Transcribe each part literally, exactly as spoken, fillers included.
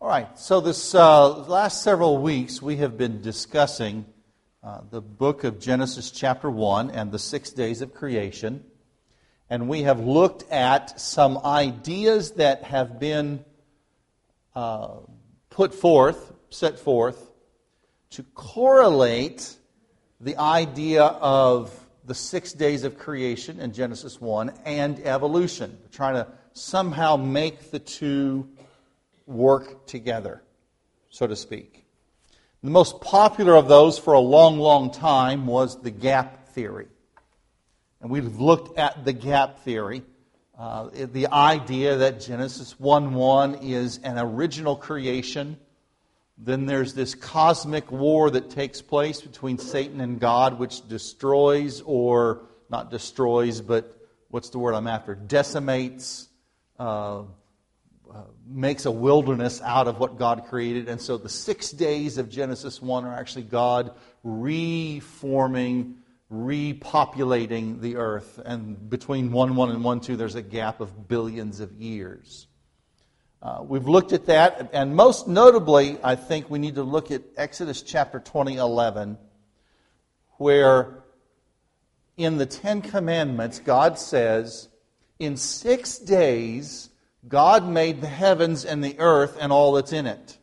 All right, so this uh, last several weeks we have been discussing uh, the book of Genesis chapter one and the six days of creation. And we have looked at some ideas that have been uh, put forth, set forth, to correlate the idea of the six days of creation in Genesis one and evolution. We're trying to somehow make the two work together, so to speak. The most popular of those for a long, long time was the gap theory. And we've looked at the gap theory, uh, the idea that Genesis one one is an original creation. Then there's this cosmic war that takes place between Satan and God, which destroys, or not destroys, but what's the word I'm after? Decimates, uh, uh, makes a wilderness out of what God created. And so the six days of Genesis one are actually God reforming, repopulating the earth. And between one one and one two, there's a gap of billions of years. Uh, we've looked at that, and most notably, I think we need to look at Exodus chapter twenty, eleven, where in the Ten Commandments, God says, in six days, God made the heavens and the earth and all that's in it.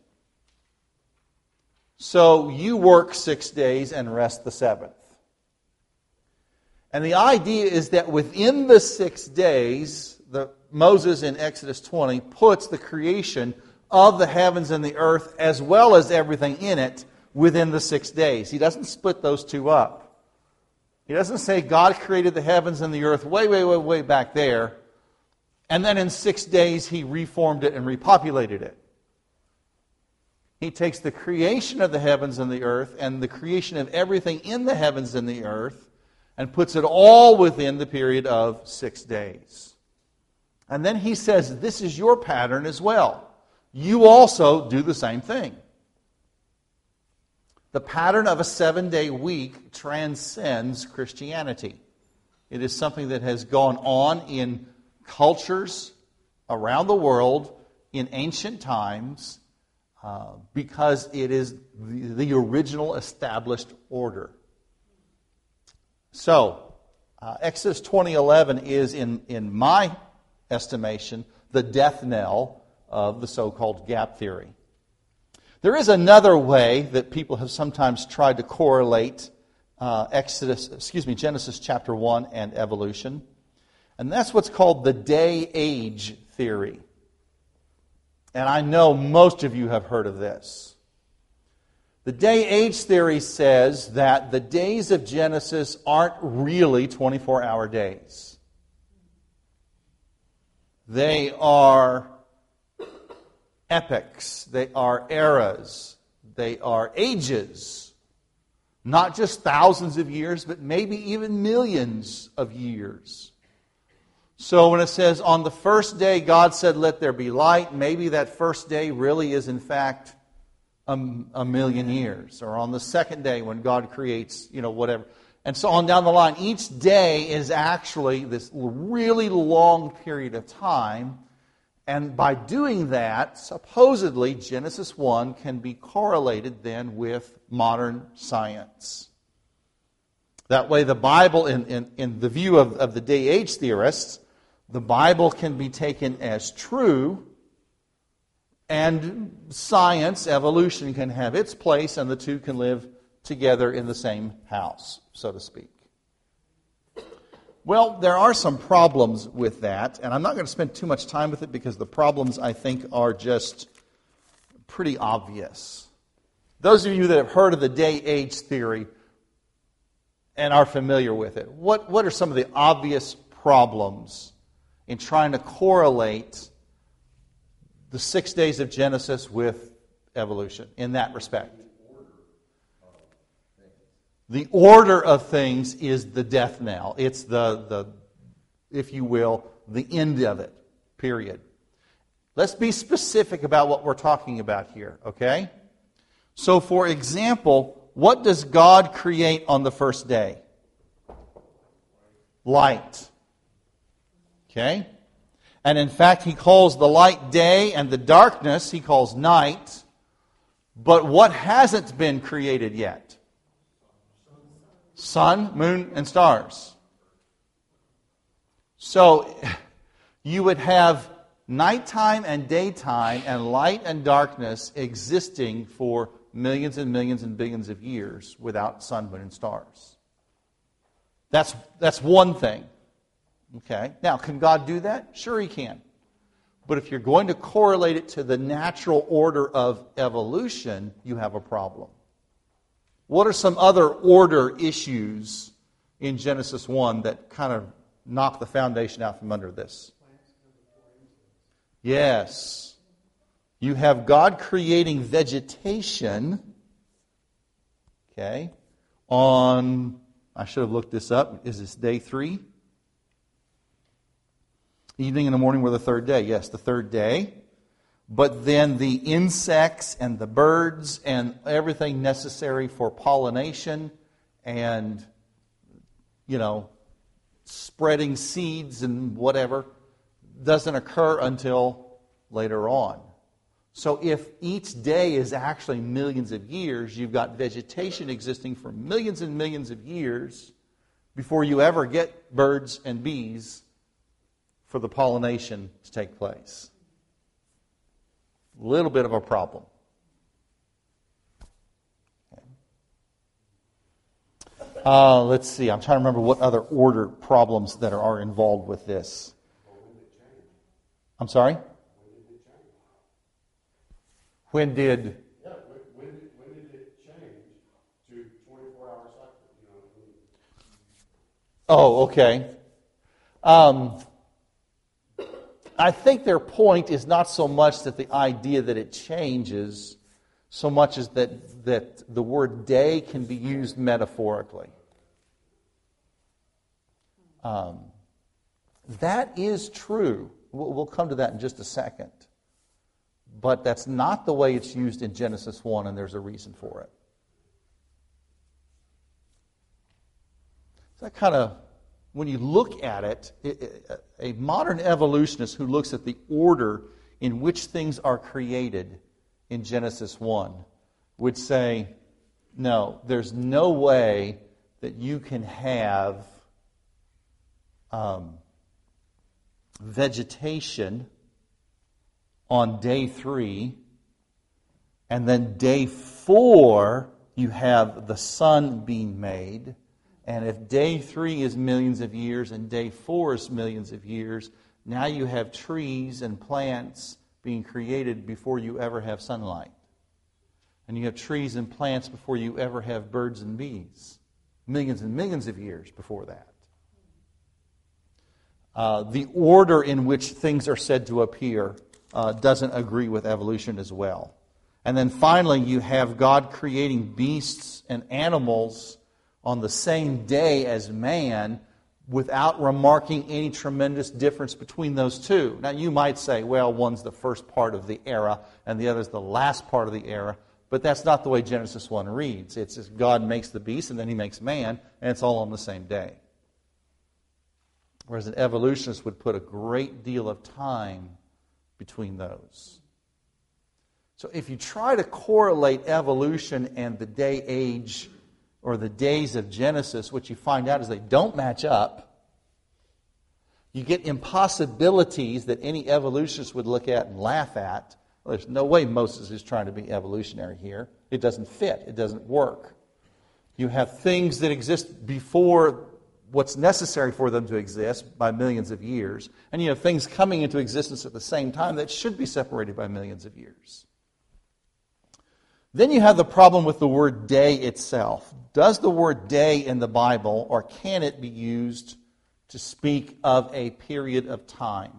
So you work six days and rest the seventh. And the idea is that within the six days, the Moses in Exodus twenty puts the creation of the heavens and the earth as well as everything in it within the six days. He doesn't split those two up. He doesn't say God created the heavens and the earth way, way, way, way back there, and then in six days He reformed it and repopulated it. He takes the creation of the heavens and the earth and the creation of everything in the heavens and the earth and puts it all within the period of six days. And then He says, this is your pattern as well. You also do the same thing. The pattern of a seven-day week transcends Christianity. It is something that has gone on in cultures around the world in ancient times uh, because it is the, the original established order. So, uh, Exodus twenty eleven is, in, in my estimation, the death knell of the so-called gap theory. There is another way that people have sometimes tried to correlate uh, Exodus, excuse me, Genesis chapter one and evolution, and that's what's called the day-age theory. And I know most of you have heard of this. The day-age theory says that the days of Genesis aren't really twenty-four hour days. They are epochs. They are eras. They are ages. Not just thousands of years, but maybe even millions of years. So when it says, on the first day God said, let there be light, maybe that first day really is in fact a, a million years. Or on the second day when God creates, you know, whatever. And so on down the line, each day is actually this really long period of time. And by doing that, supposedly Genesis one can be correlated then with modern science. That way the Bible, in, in, in the view of, of the day-age theorists, the Bible can be taken as true, and science, evolution, can have its place, and the two can live together in the same house, so to speak. Well, there are some problems with that, and I'm not going to spend too much time with it because the problems, I think, are just pretty obvious. Those of you that have heard of the day-age theory and are familiar with it, what, what are some of the obvious problems in trying to correlate the six days of Genesis with evolution in that respect? The order of things is the death knell. It's the, the, if you will, the end of it, period. Let's be specific about what we're talking about here, okay? So, for example, what does God create on the first day? Light. Okay? And in fact, He calls the light day and the darkness He calls night. But what hasn't been created yet? Sun, moon, and stars. So you would have nighttime and daytime and light and darkness existing for millions and millions and billions of years without sun, moon, and stars. That's, that's one thing. Okay. Now, can God do that? Sure He can. But if you're going to correlate it to the natural order of evolution, you have a problem. What are some other order issues in Genesis one that kind of knock the foundation out from under this? Yes. You have God creating vegetation, okay, on, I should have looked this up, is this day three? Evening and the morning were the third day. Yes, the third day. But then the insects and the birds and everything necessary for pollination and, you know, spreading seeds and whatever doesn't occur until later on. So if each day is actually millions of years, you've got vegetation existing for millions and millions of years before you ever get birds and bees for the pollination to take place. A little bit of a problem. Okay. Uh, let's see. I'm trying to remember what other order problems that are, are involved with this. I'm sorry? When did... Yeah, when, when, did, when did it change to twenty-four hour cycle? You know what I mean? Oh, okay. Um... I think their point is not so much that the idea that it changes, so much as that, that the word day can be used metaphorically. Um, that is true. We'll, we'll come to that in just a second. But that's not the way it's used in Genesis one, and there's a reason for it. So that kind of... When you look at it, a modern evolutionist who looks at the order in which things are created in Genesis one would say, no, there's no way that you can have um, vegetation on day three, and then day four you have the sun being made. And if day three is millions of years and day four is millions of years, now you have trees and plants being created before you ever have sunlight. And you have trees and plants before you ever have birds and bees. Millions and millions of years before that. Uh, the order in which things are said to appear uh, doesn't agree with evolution as well. And then finally, you have God creating beasts and animals on the same day as man without remarking any tremendous difference between those two. Now you might say, well, one's the first part of the era and the other's the last part of the era, but that's not the way Genesis one reads. It's just God makes the beast and then He makes man, and it's all on the same day. Whereas an evolutionist would put a great deal of time between those. So if you try to correlate evolution and the day age or the days of Genesis, what you find out is they don't match up. You get impossibilities that any evolutionist would look at and laugh at. Well, there's no way Moses is trying to be evolutionary here. It doesn't fit. It doesn't work. You have things that exist before what's necessary for them to exist by millions of years, and you have things coming into existence at the same time that should be separated by millions of years. Then you have the problem with the word day itself. Does the word day in the Bible, or can it be used to speak of a period of time?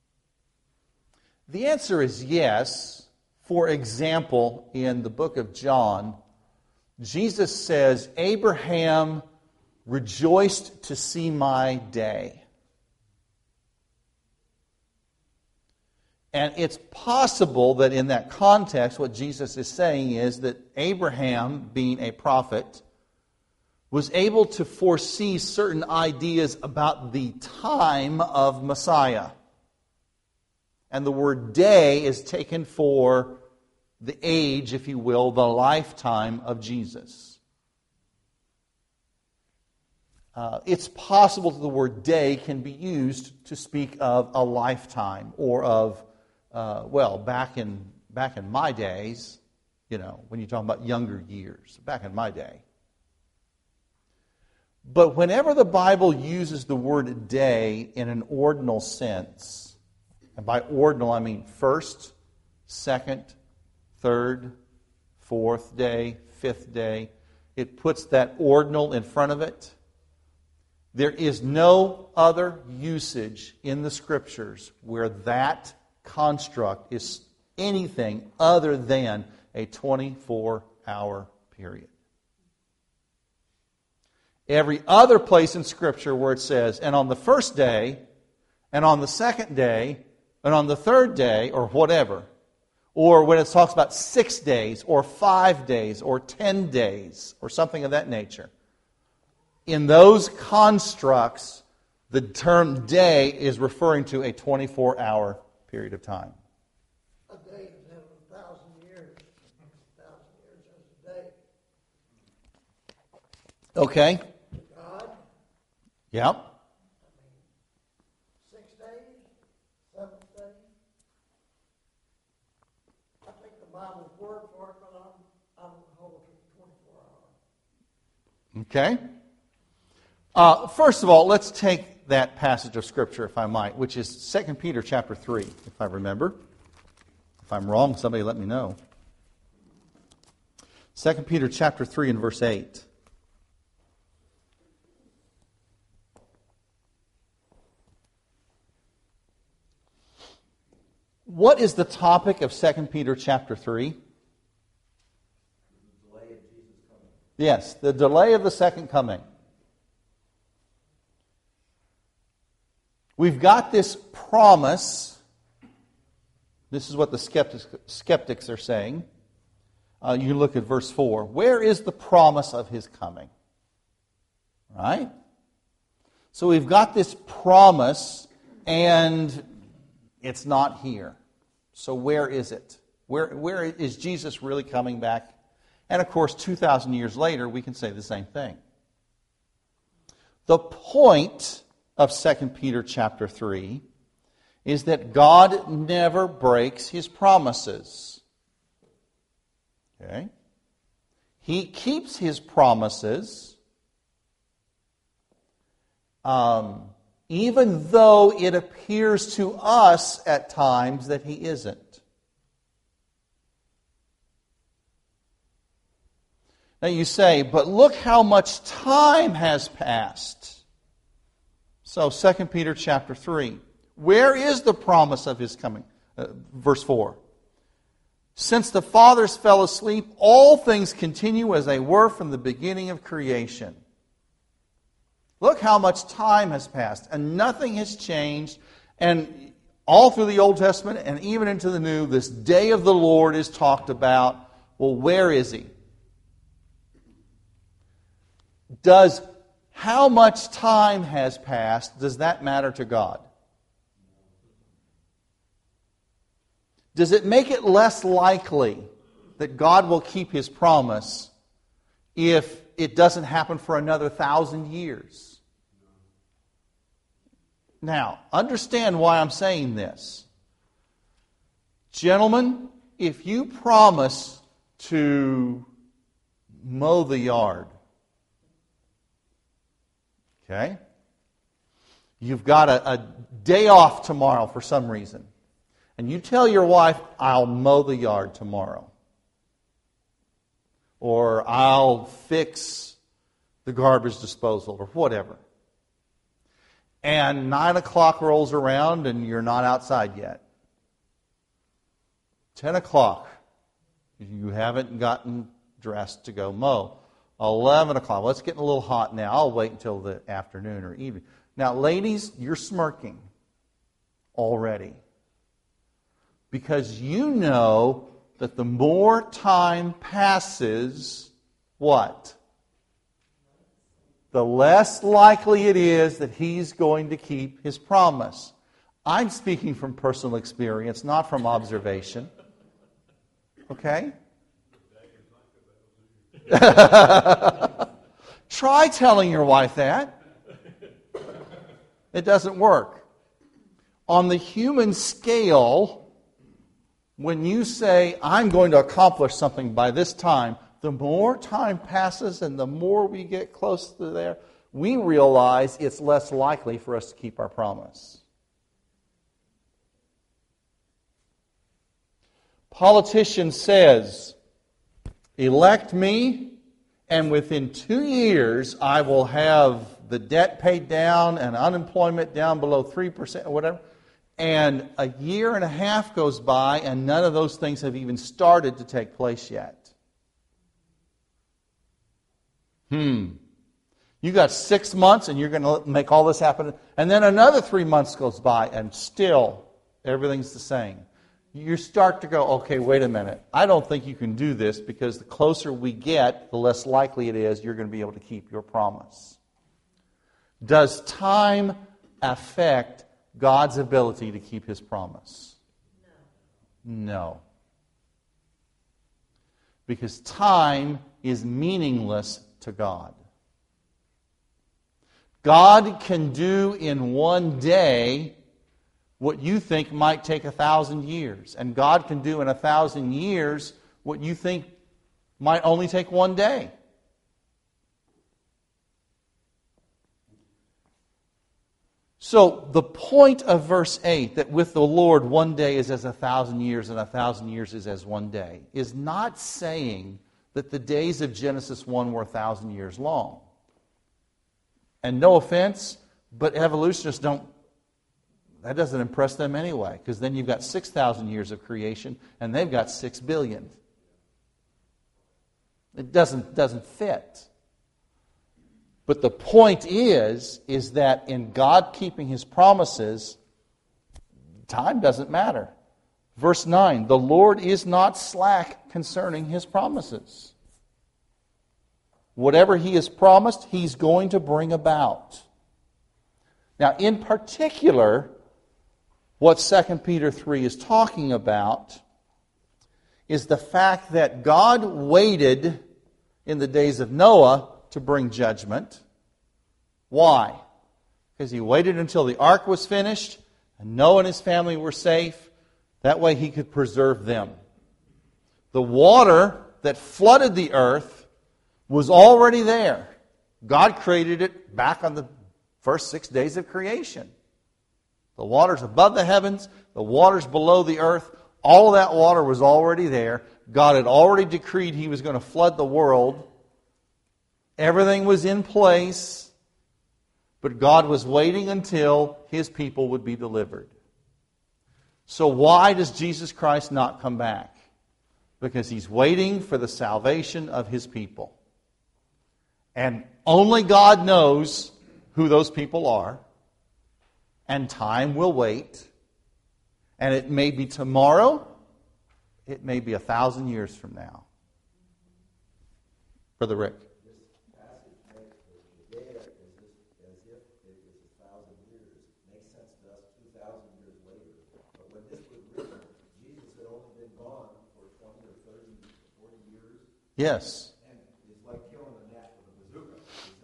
The answer is yes. For example, in the book of John, Jesus says, Abraham rejoiced to see my day. And it's possible that in that context, what Jesus is saying is that Abraham, being a prophet, was able to foresee certain ideas about the time of Messiah. And the word day is taken for the age, if you will, the lifetime of Jesus. Uh, it's possible that the word day can be used to speak of a lifetime or of, uh, well, back in back in my days, you know, when you're talking about younger years, back in my day. But whenever the Bible uses the word day in an ordinal sense, and by ordinal I mean first, second, third, fourth day, fifth day, it puts that ordinal in front of it. There is no other usage in the Scriptures where that construct is anything other than a twenty-four hour period. Every other place in Scripture where it says, and on the first day, and on the second day, and on the third day, or whatever, or when it talks about six days, or five days, or ten days, or something of that nature, in those constructs, the term day is referring to a twenty-four hour period of time. A day is a thousand years. A thousand years is a day. Okay. God, Yep. I mean, six days, seventh day. I take the Bible's word for it, but I'm, I'm hold to the twenty-four hour. Okay. Uh, first of all, let's take that passage of Scripture, if I might, which is Second Peter chapter three, if I remember. If I'm wrong, somebody let me know. Second Peter chapter three and verse eight. What is the topic of Second Peter chapter three? The delay of Jesus coming. Yes, the delay of the second coming. We've got this promise. This is what the skeptics, skeptics are saying. Uh, you look at verse four. Where is the promise of His coming? Right? So we've got this promise, and it's not here. So where is it? Where, where is Jesus really coming back? And of course, two thousand years later, we can say the same thing. The point of Second Peter chapter three is that God never breaks His promises. Okay? He keeps His promises, um, even though it appears to us at times that He isn't. Now you say, but look how much time has passed. So, Second Peter chapter three. Where is the promise of His coming? Uh, verse four. Since the fathers fell asleep, all things continue as they were from the beginning of creation. Look how much time has passed, and nothing has changed. And all through the Old Testament and even into the New, this day of the Lord is talked about. Well, where is He? Does how much time has passed, does that matter to God? Does it make it less likely that God will keep His promise if it doesn't happen for another thousand years? Now, understand why I'm saying this. Gentlemen, if you promise to mow the yard, okay? You've got a, a day off tomorrow for some reason. And you tell your wife, I'll mow the yard tomorrow. Or I'll fix the garbage disposal or whatever. And nine o'clock rolls around and you're not outside yet. Ten o'clock, you haven't gotten dressed to go mow. Eleven o'clock, well, it's getting a little hot now. I'll wait until the afternoon or evening. Now, ladies, you're smirking already. Because you know that the more time passes, what? The less likely it is that He's going to keep His promise. I'm speaking from personal experience, not from observation. Okay? Try telling your wife that. It doesn't work. On the human scale, when you say, I'm going to accomplish something by this time, the more time passes and the more we get close to there, we realize it's less likely for us to keep our promise. Politician says, elect me, and within two years I will have the debt paid down and unemployment down below three percent or whatever. And a year and a half goes by and none of those things have even started to take place yet. Hmm. You got six months and you're going to make all this happen. And then another three months goes by and still everything's the same. You start to go, okay, wait a minute. I don't think you can do this because the closer we get, the less likely it is you're going to be able to keep your promise. Does time affect God's ability to keep His promise? No. No. Because time is meaningless to God. God can do in one day what you think might take a thousand years. And God can do in a thousand years what you think might only take one day. So the point of verse eight, that with the Lord one day is as a thousand years and a thousand years is as one day, is not saying that the days of Genesis one were a thousand years long. And no offense, but evolutionists don't, that doesn't impress them anyway, because then you've got six thousand years of creation and they've got six billion. It doesn't, doesn't fit. But the point is, is that in God keeping His promises, time doesn't matter. Verse nine, the Lord is not slack concerning His promises. Whatever He has promised, He's going to bring about. Now, in particular, what Second Peter three is talking about is the fact that God waited in the days of Noah to bring judgment. Why? Because He waited until the ark was finished and Noah and his family were safe. That way He could preserve them. The water that flooded the earth was already there. God created it back on the first six days of creation. The water's above the heavens, the water's below the earth. All of that water was already there. God had already decreed He was going to flood the world. Everything was in place, but God was waiting until His people would be delivered. So why does Jesus Christ not come back? Because He's waiting for the salvation of His people. And only God knows who those people are. And time will wait. And it may be tomorrow. It may be a thousand years from now. Brother Rick. Yes. And it's like killing a gnat with a bazooka.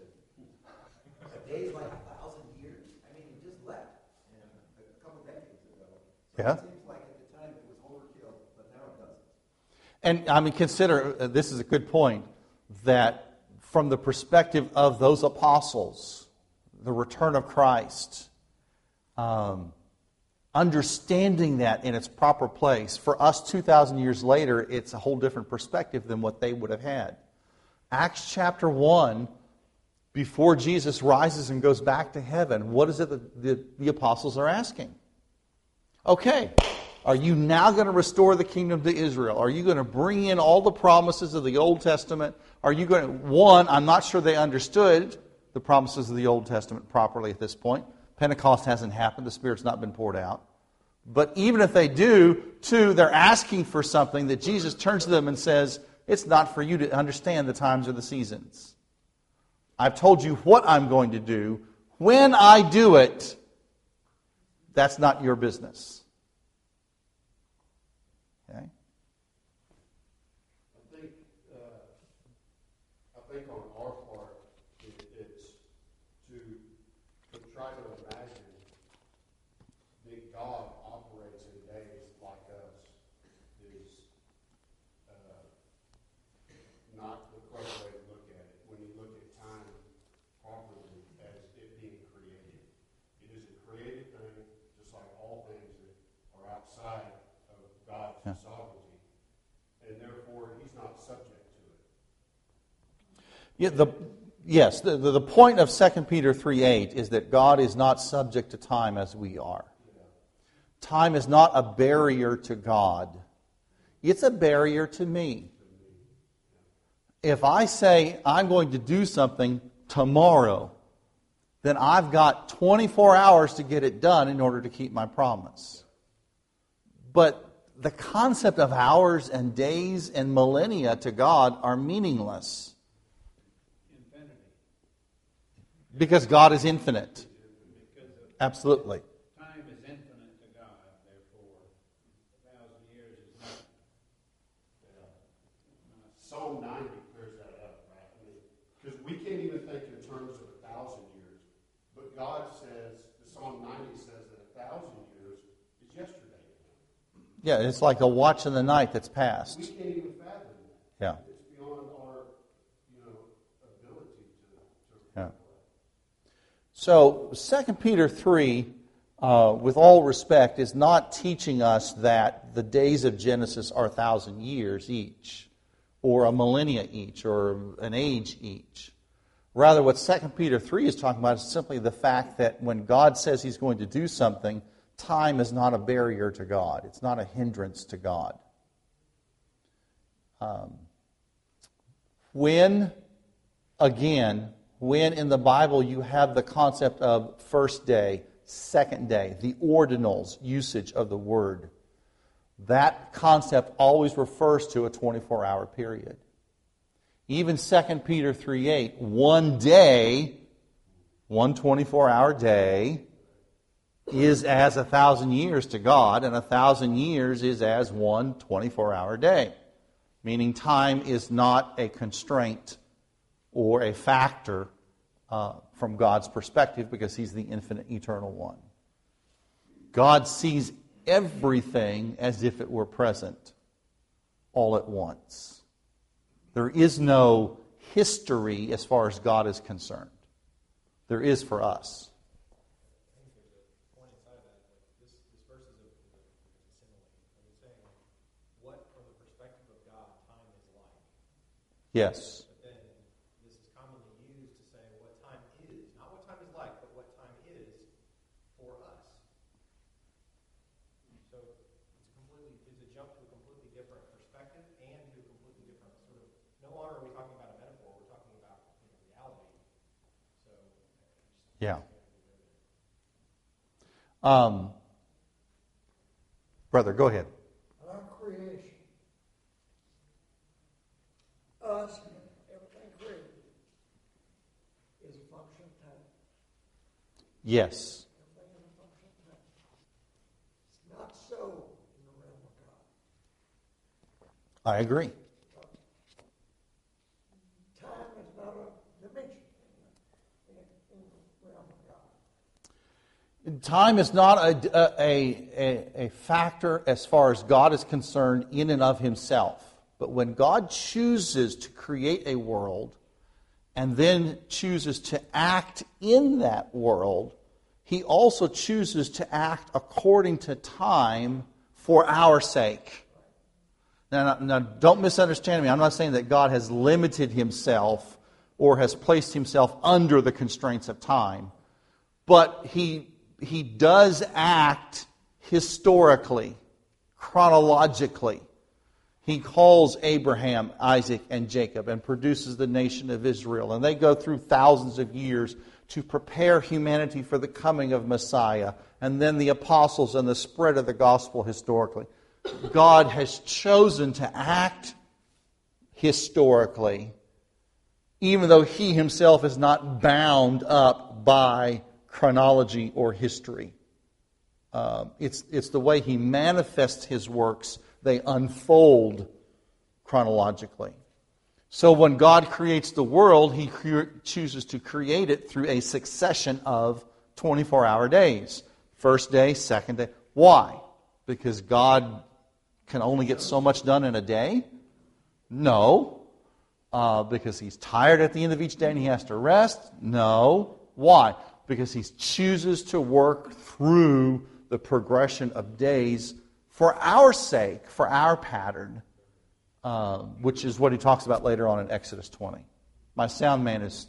A day's like a thousand years. I mean, he just left and a couple decades ago. So Yeah. It seems like at the time it was overkill, but now it doesn't. And I mean, consider, uh, this is a good point, that from the perspective of those apostles, the return of Christ, um, understanding that in its proper place, for us two thousand years later, it's a whole different perspective than what they would have had. Acts chapter one, before Jesus rises and goes back to heaven, what is it that the, the apostles are asking? Okay, are you now going to restore the kingdom to Israel? Are you going to bring in all the promises of the Old Testament? Are you going to, one, I'm not sure they understood the promises of the Old Testament properly at this point. Pentecost hasn't happened. The Spirit's not been poured out. But even if they do, two, they're asking for something that Jesus turns to them and says, it's not for you to understand the times or the seasons. I've told you what I'm going to do. When I do it, That's not your business. Okay? I think, uh, I think on our part, it, it's to, to try to imagine that God operates in days like us is uh, not the correct way to look at it. When you look at time properly as it being created, it is a created thing, just like all things that are outside of God's Yeah. sovereignty, and therefore He's not subject to it. Yeah, the, yes, the, the, the point of Second Peter three eight is that God is not subject to time as we are. Time is not a barrier to God. It's a barrier to me. If I say I'm going to do something tomorrow, then I've got twenty-four hours to get it done in order to keep my promise. But the concept of hours and days and millennia to God are meaningless. Infinity. Because God is infinite. Because of Absolutely. time is infinite to God, therefore a thousand years is nothing. Psalm ninety clears that up, right? I mean, because we can't even think in terms of a thousand years, but God says, Psalm ninety says that a thousand years is yesterday. Yeah, it's like a watch in the night that's We passed. can't even fathom that. Yeah. It's beyond our, you know, ability to. to Yeah. So, Second Peter three, uh, with all respect, is not teaching us that the days of Genesis are a thousand years each, or a millennia each, or an age each. Rather, what Second Peter three is talking about is simply the fact that when God says He's going to do something, time is not a barrier to God. It's not a hindrance to God. Um, when, again, when in the Bible you have the concept of first day, second day, the ordinals usage of the word, that concept always refers to a twenty-four hour period. Even Second Peter three eight, one day, one twenty-four hour day, is as a thousand years to God, and a thousand years is as one twenty-four hour day. Meaning time is not a constraint or a factor uh, from God's perspective because He's the infinite, eternal one. God sees everything as if it were present all at once. There is no history as far as God is concerned. There is for us. Yes. But then this is commonly used to say what time is. Not what time is like, but what time is for us. So it's completely it's a jump to a completely different perspective and to a completely different sort of no longer are we talking about a metaphor, we're talking about you know, reality. So Yeah. Um, brother, go ahead. Our creation, us, everything created, is a function of time. Yes. Everything is a function of time. It's not so in the realm of God. I agree. Time is not a dimension in the, in, in the realm of God. Time is not a, a, a, a factor as far as God is concerned in and of Himself. But when God chooses to create a world and then chooses to act in that world, He also chooses to act according to time for our sake. Now, now, don't misunderstand me. I'm not saying that God has limited Himself or has placed Himself under the constraints of time. But He, he does act historically, chronologically. He calls Abraham, Isaac, and Jacob and produces the nation of Israel. And they go through thousands of years to prepare humanity for the coming of Messiah. And then the apostles and the spread of the gospel historically. God has chosen to act historically, even though He Himself is not bound up by chronology or history. Uh, it's, it's the way He manifests His works. They unfold chronologically. So when God creates the world, He cre- chooses to create it through a succession of twenty-four hour days. First day, second day. Why? Because God can only get so much done in a day? No. Uh, because He's tired at the end of each day and He has to rest? No. Why? Because He chooses to work through the progression of days for our sake, for our pattern, uh, which is what He talks about later on in Exodus twenty. My sound man is...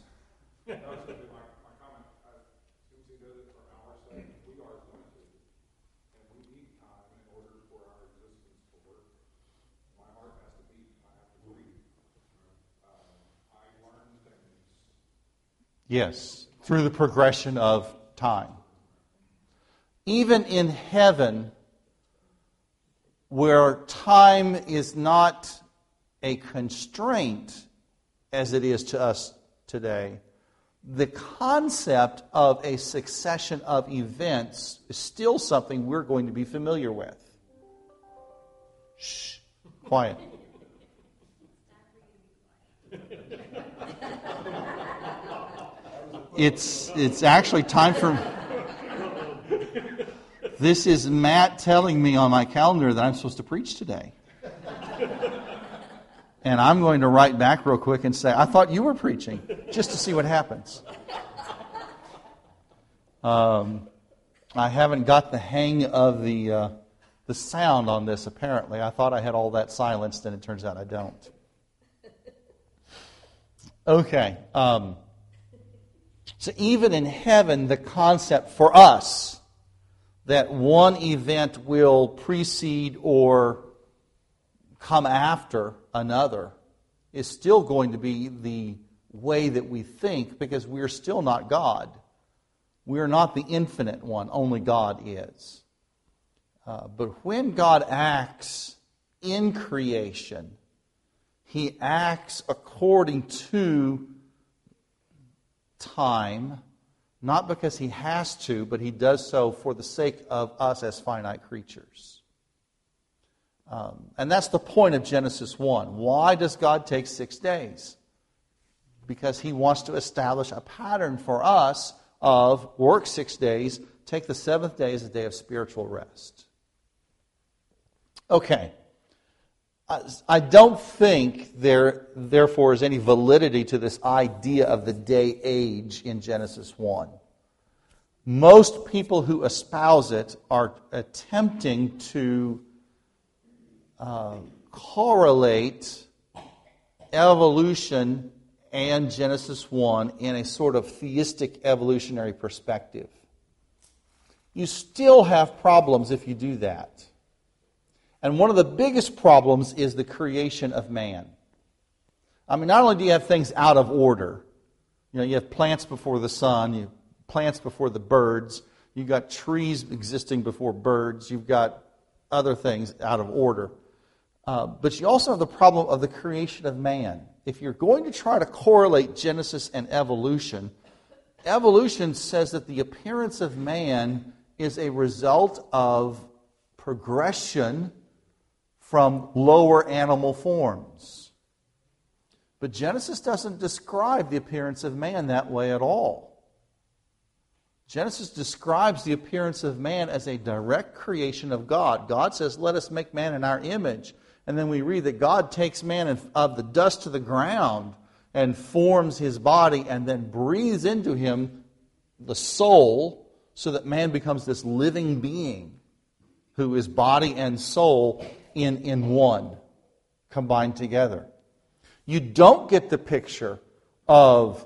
Yes, through the progression of time. Even in heaven, where time is not a constraint as it is to us today, the concept of a succession of events is still something we're going to be familiar with. Shh, quiet. It's it's actually time for... This is Matt telling me on my calendar that I'm supposed to preach today. And I'm going to write back real quick and say, I thought you were preaching, just to see what happens. Um, I haven't got the hang of the uh, the sound on this, apparently. I thought I had all that silenced, and it turns out I don't. Okay. Um, so even in heaven, the concept for us that one event will precede or come after another is still going to be the way that we think, because we're still not God. We're not the infinite one. Only God is. Uh, but when God acts in creation, He acts according to time, not because He has to, but He does so for the sake of us as finite creatures. Um, and that's the point of Genesis one. Why does God take six days? Because He wants to establish a pattern for us of work six days, take the seventh day as a day of spiritual rest. Okay. I don't think there, therefore, is any validity to this idea of the day age in Genesis one. Most people who espouse it are attempting to uh, correlate evolution and Genesis one in a sort of theistic evolutionary perspective. You still have problems if you do that. And one of the biggest problems is the creation of man. I mean, not only do you have things out of order, you know, you have plants before the sun, you have plants before the birds, you've got trees existing before birds, you've got other things out of order. Uh, but you also have the problem of the creation of man. If you're going to try to correlate Genesis and evolution, evolution says that the appearance of man is a result of progression from lower animal forms. But Genesis doesn't describe the appearance of man that way at all. Genesis describes the appearance of man as a direct creation of God. God says, let us make man in our image. And then we read that God takes man of the dust to the ground and forms his body and then breathes into him the soul so that man becomes this living being who is body and soul in, in one, combined together. You don't get the picture of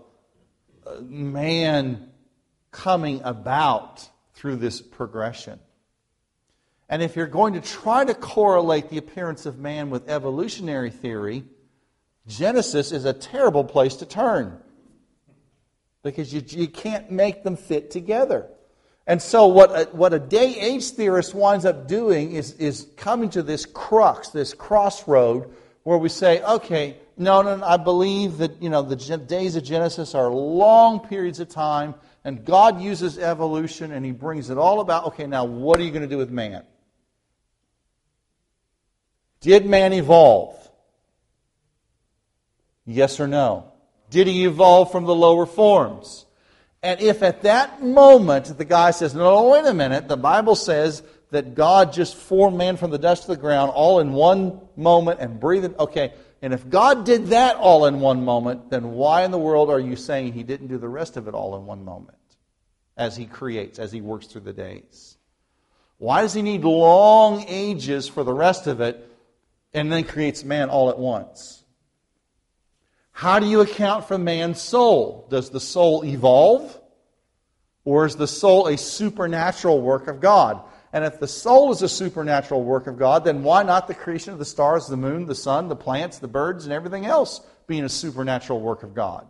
man coming about through this progression. And if you're going to try to correlate the appearance of man with evolutionary theory, Genesis is a terrible place to turn. Because you, you can't make them fit together. And so what a, what a day-age theorist winds up doing is, is coming to this crux, this crossroad, where we say, okay, no, no, no, I believe that, you know, the gen- days of Genesis are long periods of time, and God uses evolution and He brings it all about. Okay, now what are you going to do with man? Did man evolve? Yes or no? Did he evolve from the lower forms? And if at that moment the guy says, no, wait a minute, the Bible says that God just formed man from the dust of the ground all in one moment and breathed it. Okay, and if God did that all in one moment, then why in the world are you saying He didn't do the rest of it all in one moment as He creates, as He works through the days? Why does He need long ages for the rest of it and then creates man all at once? How do you account for man's soul? Does the soul evolve? Or is the soul a supernatural work of God? And if the soul is a supernatural work of God, then why not the creation of the stars, the moon, the sun, the plants, the birds, and everything else being a supernatural work of God?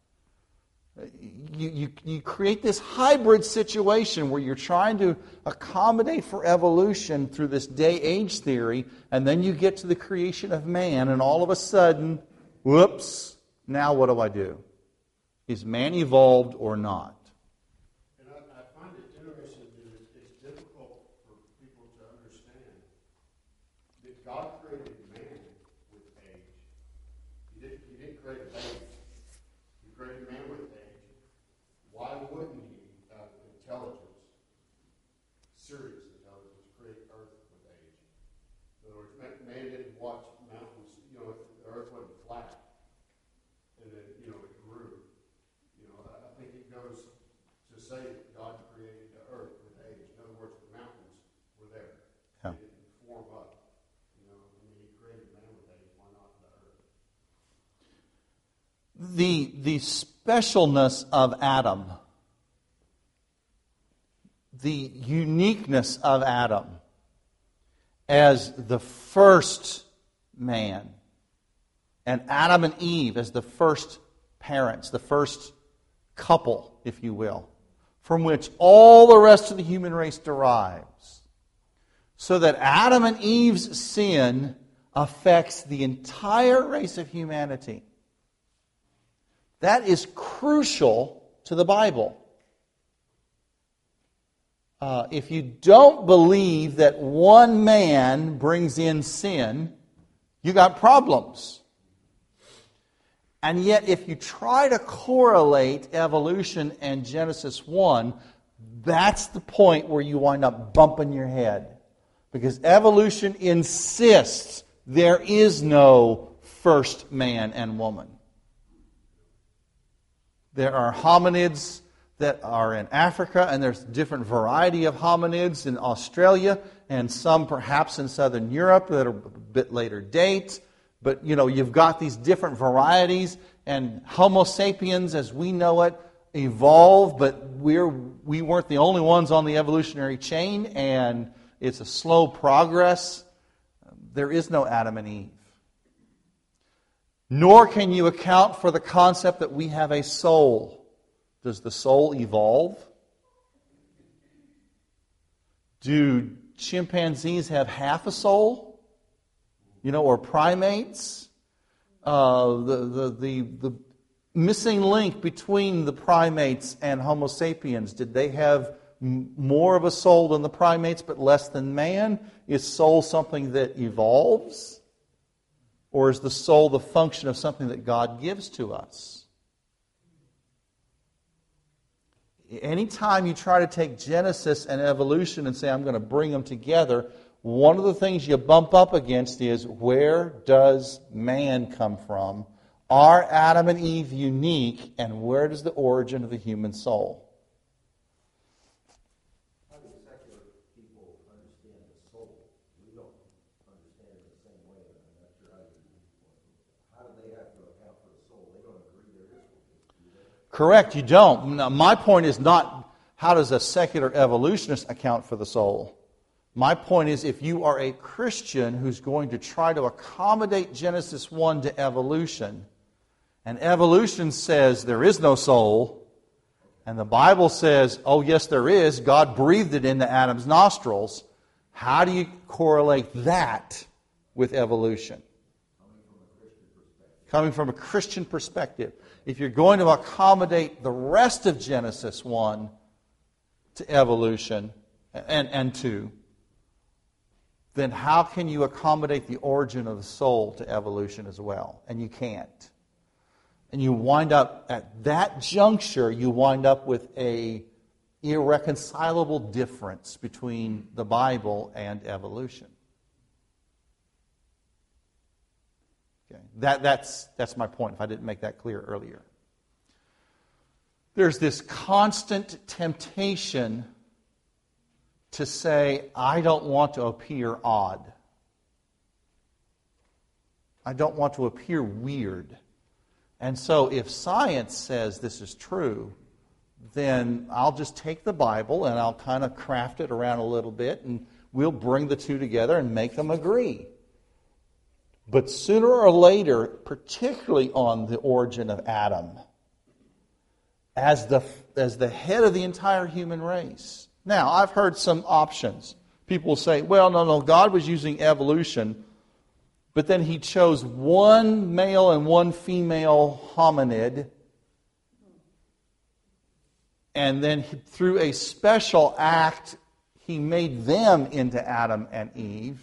You, you, you create this hybrid situation where you're trying to accommodate for evolution through this day-age theory, and then you get to the creation of man, and all of a sudden, whoops, now what do I do? Is man evolved or not? And I, I find it interesting that it, it's difficult for people to understand that God created man with age. He didn't, he didn't create a baby. He created man with age. Why wouldn't He have intelligence, serious intelligence, create earth with age? In other words, man, man didn't watch mountains, you know, the earth wasn't flat. And then, you know, it grew. You know, I, I think it goes to say that God created the earth with age. In other words, the mountains were there. Yeah. They didn't form up. You know, I mean, He created man with age. Why not the earth? The, the specialness of Adam, the uniqueness of Adam as the first man, and Adam and Eve as the first parents, the first couple, if you will, from which all the rest of the human race derives. So that Adam and Eve's sin affects the entire race of humanity. That is crucial to the Bible. Uh, if you don't believe that one man brings in sin, you got problems. And yet, if you try to correlate evolution and Genesis one, that's the point where you wind up bumping your head. Because evolution insists there is no first man and woman. There are hominids that are in Africa, and there's a different variety of hominids in Australia, and some perhaps in Southern Europe that are a bit later date. But, you know, you've got these different varieties, and Homo sapiens, as we know it, evolved, but we're, we weren't the only ones on the evolutionary chain, and it's a slow progress. There is no Adam and Eve. Nor can you account for the concept that we have a soul. Does the soul evolve? Do chimpanzees have half a soul? You know, or primates? Uh, the, the, the, the missing link between the primates and Homo sapiens, did they have m- more of a soul than the primates but less than man? Is soul something that evolves? Or is the soul the function of something that God gives to us? Anytime you try to take Genesis and evolution and say, I'm going to bring them together, one of the things you bump up against is, where does man come from? Are Adam and Eve unique? And where does the origin of the human soul? How do secular people understand the soul? We don't understand it the same way, and I'm not sure how you do. How do they have to account for the soul? They don't agree there is one, do they? Correct, you don't. Now, my point is not how does a secular evolutionist account for the soul. My point is, if you are a Christian who's going to try to accommodate Genesis one to evolution, and evolution says there is no soul, and the Bible says, oh yes there is, God breathed it into Adam's nostrils, how do you correlate that with evolution? coming from a Christian perspective, if you're going to accommodate the rest of Genesis one to evolution and, and two, then how can you accommodate the origin of the soul to evolution as well? And you can't. And you wind up, at that juncture, you wind up with a irreconcilable difference between the Bible and evolution. Okay, that, that's, that's my point, if I didn't make that clear earlier. There's this constant temptation to say, I don't want to appear odd. I don't want to appear weird. And so if science says this is true, then I'll just take the Bible and I'll kind of craft it around a little bit and we'll bring the two together and make them agree. But sooner or later, particularly on the origin of Adam, as the, as the head of the entire human race. Now, I've heard some options. People will say, well, no, no, God was using evolution, but then He chose one male and one female hominid, and then through a special act, He made them into Adam and Eve.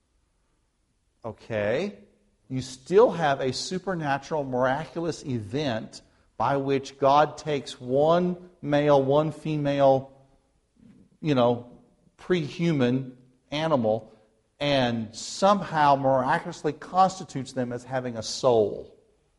Okay, you still have a supernatural, miraculous event by which God takes one male, one female, you know, pre-human animal and somehow miraculously constitutes them as having a soul.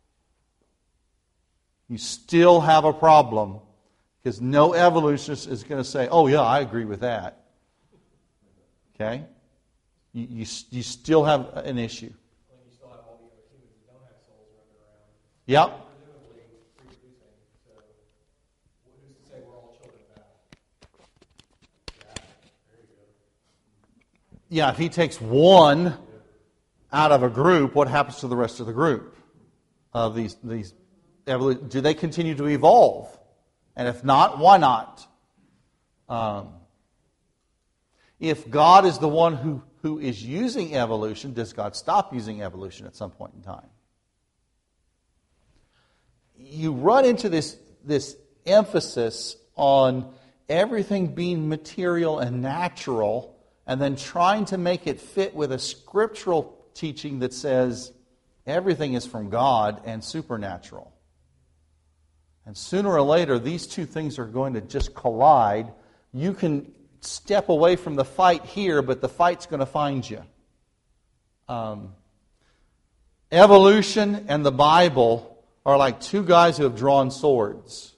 You still have a problem because no evolutionist is going to say, oh yeah, I agree with that. Okay? You, you, you still have an issue. Well, you still have all the other humans who don't have souls running around. Yep. Presumably reproducing. So who's to say we're all children of Adam? Yeah, there you go. Yeah, if he takes one out of a group, what happens to the rest of the group? Of these these evolu- do they continue to evolve? And if not, why not? Um, if God is the one who who is using evolution, does God stop using evolution at some point in time? You run into this, this emphasis on everything being material and natural, and then trying to make it fit with a scriptural teaching that says everything is from God and supernatural. And sooner or later, these two things are going to just collide. You can step away from the fight here, but the fight's going to find you. Um, evolution and the Bible are like two guys who have drawn swords.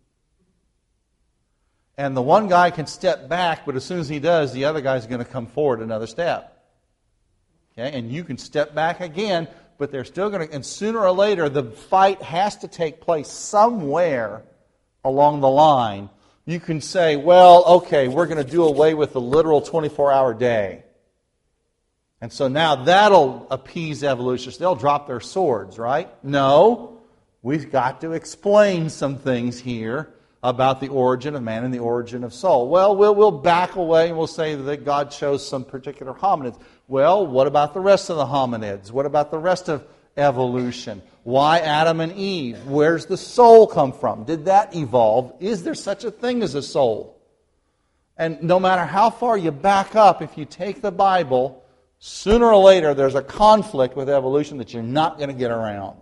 And the one guy can step back, but as soon as he does, the other guy's going to come forward another step. Okay, and you can step back again, but they're still going to, and sooner or later, the fight has to take place somewhere along the line. You can say, well, okay, we're going to do away with the literal twenty-four hour day. And so now that'll appease evolutionists. They'll drop their swords, right? No. We've got to explain some things here about the origin of man and the origin of soul. Well, we'll, we'll back away and we'll say that God chose some particular hominids. Well, what about the rest of the hominids? What about the rest of evolution? Why Adam and Eve? Where's the soul come from? Did that evolve? Is there such a thing as a soul? And no matter how far you back up, if you take the Bible, sooner or later there's a conflict with evolution that you're not going to get around.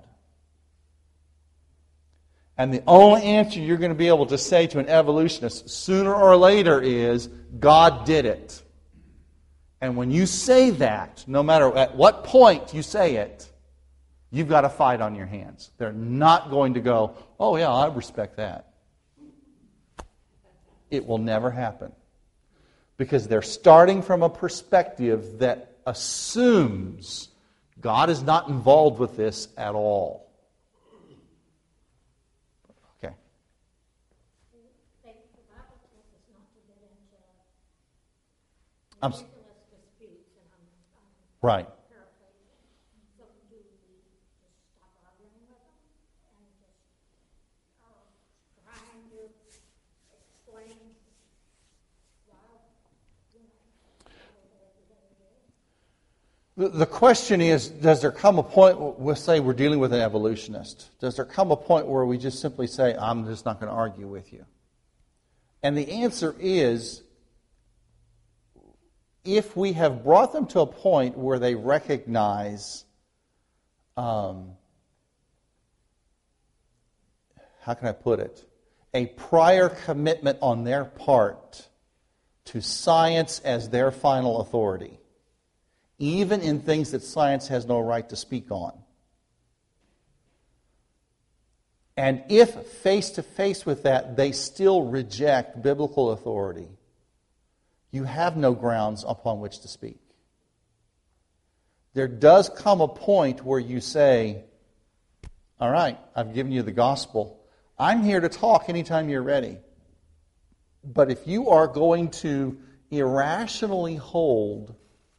And the only answer you're going to be able to say to an evolutionist sooner or later is, God did it. And when you say that, no matter at what point you say it, you've got a fight on your hands. They're not going to go, oh yeah, I respect that. It will never happen. Because they're starting from a perspective that assumes God is not involved with this at all. Okay. I'm, right. The, the question is, does there come a point, we'll say we're dealing with an evolutionist, does there come a point where we just simply say, I'm just not going to argue with you? And the answer is, if we have brought them to a point where they recognize, um, how can I put it, a prior commitment on their part to science as their final authority, even in things that science has no right to speak on. And if face to face with that, they still reject biblical authority, you have no grounds upon which to speak. There does come a point where you say, all right, I've given you the gospel. I'm here to talk anytime you're ready. But if you are going to irrationally hold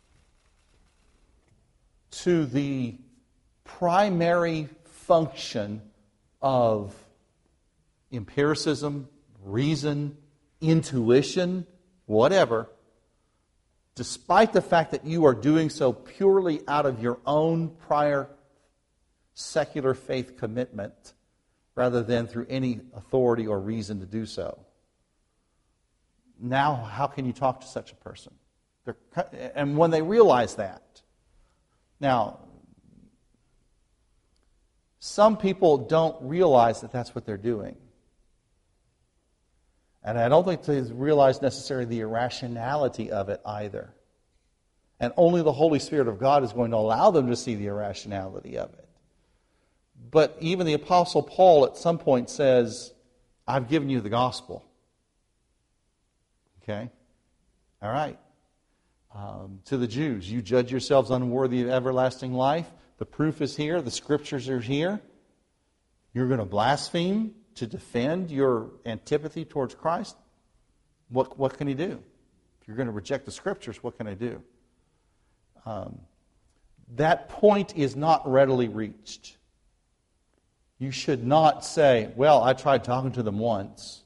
to the primary function of empiricism, reason, intuition, whatever, despite the fact that you are doing so purely out of your own prior secular faith commitment, rather than through any authority or reason to do so. Now, how can you talk to such a person? They're, and when they realize that, now, some people don't realize that that's what they're doing. And I don't think they realize necessarily the irrationality of it either. And only the Holy Spirit of God is going to allow them to see the irrationality of it. But even the Apostle Paul at some point says, I've given you the gospel. Okay? All right. Um, to the Jews, you judge yourselves unworthy of everlasting life. The proof is here. The scriptures are here. You're going to blaspheme to defend your antipathy towards Christ? What, what can he do? If you're going to reject the scriptures, what can I do? Um, that point is not readily reached. You should not say, well, I tried talking to them once.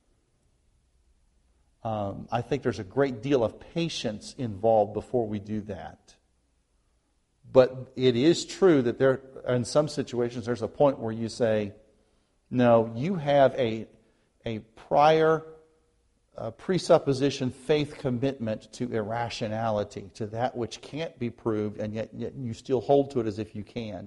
Um, I think there's a great deal of patience involved before we do that. But it is true that there, in some situations, there's a point where you say, no, you have a, a prior uh, presupposition, faith commitment to irrationality, to that which can't be proved, and yet, yet you still hold to it as if you can.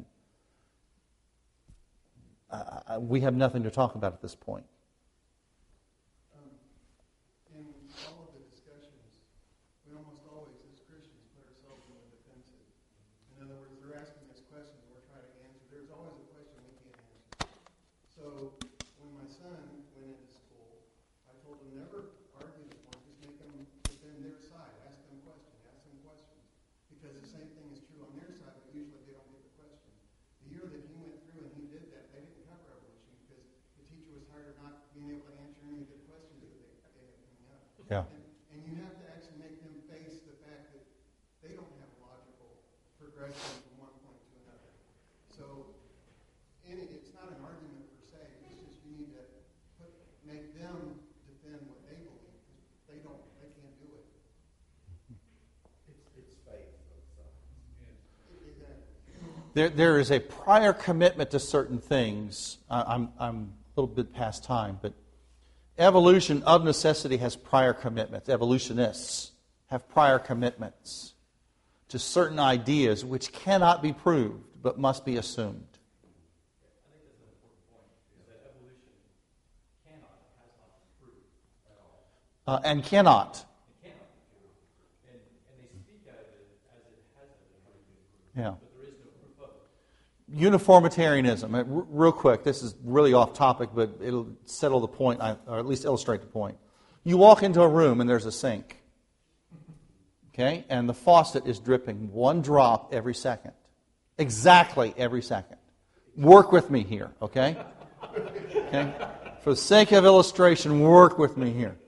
Uh, we have nothing to talk about at this point. Um, in all of the discussions, we almost always, as Christians, put ourselves in the defensive. In other words, they're asking us questions and we're trying to answer. There's always a question we can't answer. So when my son went into school, I told him never argue with one, just make them defend their side. Ask them questions, ask them questions. Because the same thing is true on their side, but usually they don't get the question. The year that he went through and he did that, they didn't cover evolution because the teacher was tired of not being able to answer any of the questions that they, they had coming up. Yeah. And, and you have to actually make them face the fact that they don't have a logical progression from one point to another. So any, it's not an argument per se. It's just you need to put, make them defend what they believe. They don't. They can't do it. It's, it's faith of science. Exactly. There, there is a prior commitment to certain things. Uh, I'm, I'm a little bit past time, but evolution of necessity has prior commitments. Evolutionists have prior commitments to certain ideas which cannot be proved but must be assumed. I think that's an important point, is that evolution cannot, has not been proved at all. Uh, and cannot. It cannot be proved. And, and they speak of it as it hasn't been proved. Yeah. But there is no proof of it. Uniformitarianism. Uh, r- real quick, this is really off topic, but it'll settle the point, or at least illustrate the point. You walk into a room and there's a sink. Okay? And the faucet is dripping one drop every second. Exactly every second. Work with me here, okay? Okay? For the sake of illustration, work with me here.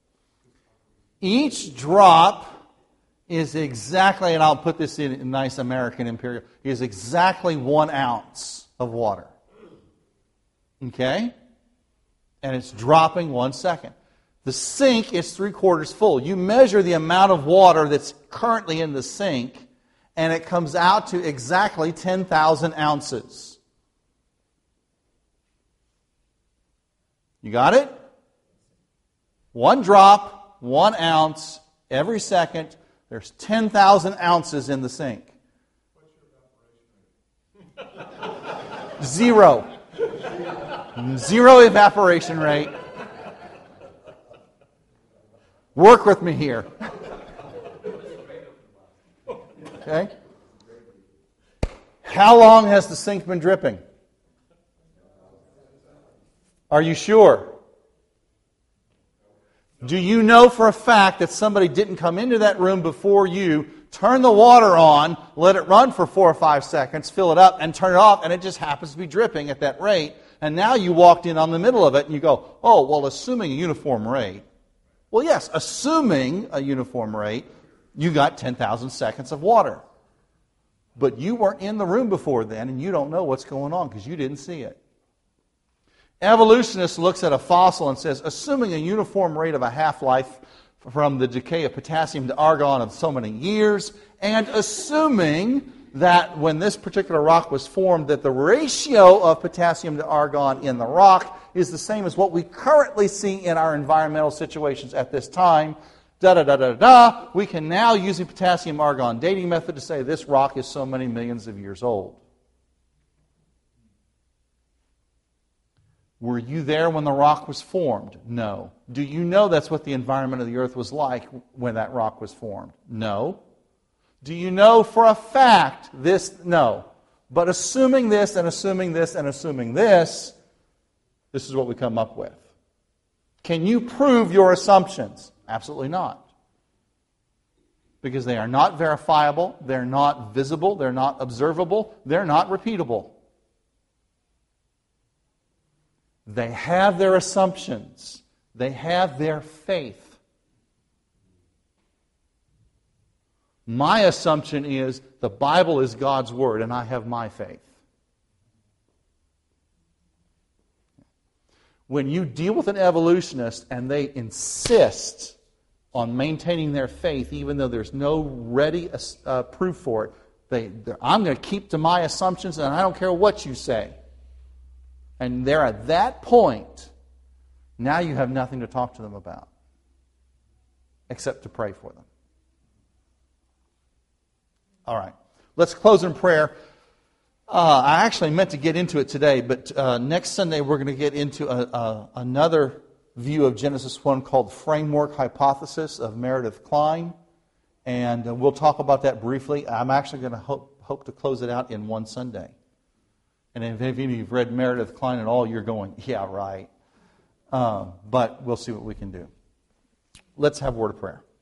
Each drop is exactly, and I'll put this in a nice American imperial, is exactly one ounce of water. Okay? And it's dropping one second. The sink is three quarters full. You measure the amount of water that's currently in the sink, and it comes out to exactly ten thousand ounces. You got it? One drop, one ounce, every second. There's ten thousand ounces in the sink. Zero. Zero evaporation rate. Work with me here. Okay? How long has the sink been dripping? Are you sure? Do you know for a fact that somebody didn't come into that room before you, turn the water on, let it run for four or five seconds, fill it up, and turn it off, and it just happens to be dripping at that rate, and now you walked in on the middle of it, and you go, oh, well, assuming a uniform rate. Well, yes, assuming a uniform rate, you got ten thousand seconds of water. But you weren't in the room before then, and you don't know what's going on because you didn't see it. Evolutionist looks at a fossil and says, assuming a uniform rate of a half-life from the decay of potassium to argon of so many years, and assuming that when this particular rock was formed, that the ratio of potassium to argon in the rock is the same as what we currently see in our environmental situations at this time, da-da-da-da-da, we can now, using potassium-argon dating method, to say this rock is so many millions of years old. Were you there when the rock was formed? No. Do you know that's what the environment of the earth was like when that rock was formed? No. Do you know for a fact this? No. But assuming this and assuming this and assuming this, this is what we come up with. Can you prove your assumptions? Absolutely not. Because they are not verifiable, they're not visible, they're not observable, they're not repeatable. They have their assumptions. They have their faith. My assumption is the Bible is God's Word, and I have my faith. When you deal with an evolutionist and they insist on maintaining their faith, even though there's no ready uh, proof for it, they, I'm going to keep to my assumptions, and I don't care what you say. And they're at that point, now you have nothing to talk to them about, except to pray for them. All right, let's close in prayer. Uh, I actually meant to get into it today, but uh, next Sunday we're going to get into a, a, another view of Genesis one called Framework Hypothesis of Meredith Kline. And uh, we'll talk about that briefly. I'm actually going to hope, hope to close it out in one Sunday. And if any of you have read Meredith Kline at all, you're going, yeah, right. Um, but we'll see what we can do. Let's have a word of prayer.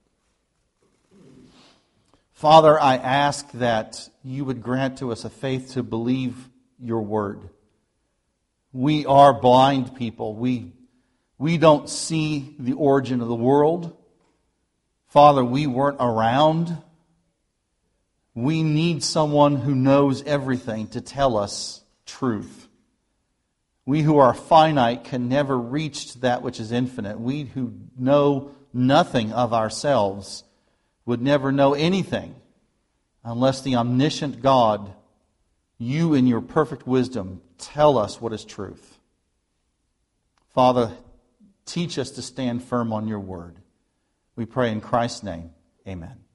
Father, I ask that you would grant to us a faith to believe your word. We are blind people. We, we don't see the origin of the world. Father, we weren't around. We need someone who knows everything to tell us truth. We who are finite can never reach to that which is infinite. We who know nothing of ourselves would never know anything unless the omniscient God, you in your perfect wisdom, tell us what is truth. Father, teach us to stand firm on your word. We pray in Christ's name. Amen.